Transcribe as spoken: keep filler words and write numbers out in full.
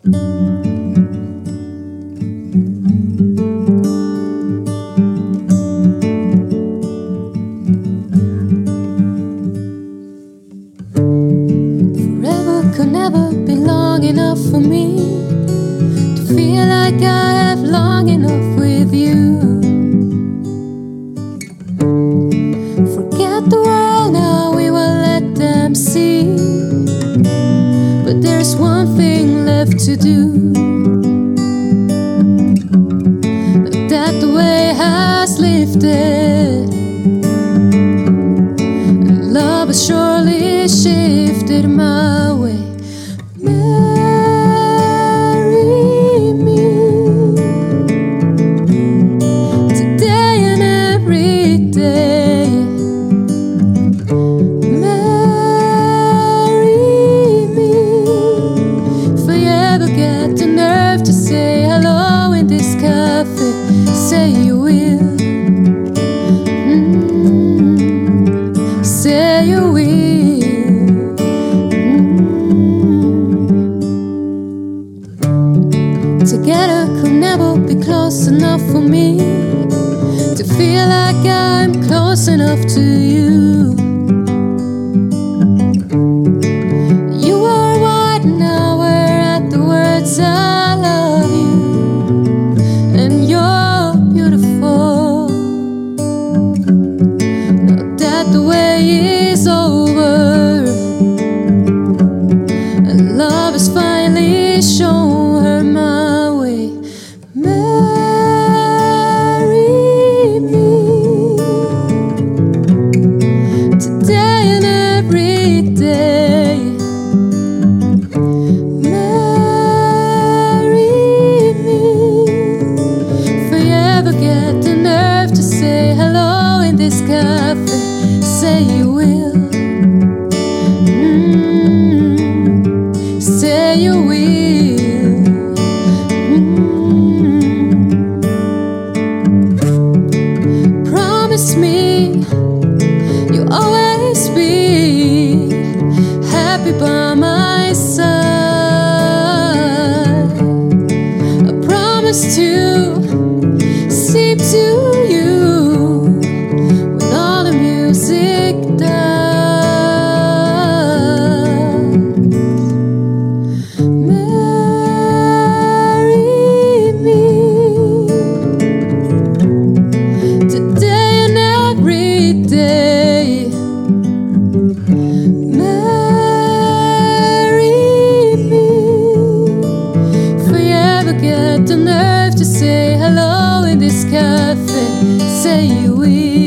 Forever could never be long enough for me to feel like I have long enough with you. Forget the world now, we will let them see. But there's one thing left to do. Now that the weight has lifted, and love has surely shifted my way. Marry me today and every day. Marry me if I ever get the nerve to say hello in this cafe. Say you will. Mm, say you will. Together could never be close enough for me to feel like I'm close enough to you. You are wide and now we're at the words I love you, and you're beautiful. Now that the way is over and love has finally shown her my way. Marry me today and every day. Marry me if I ever get the nerve to say hello in this cafe. Say you will. Mm, say you will. Mm. Promise me you'll always be happy by my side. I promise to sleep to you when all the music dies. Marry me today and every day. Marry me if I ever get the nerve to say hello in this cafe. Say you will.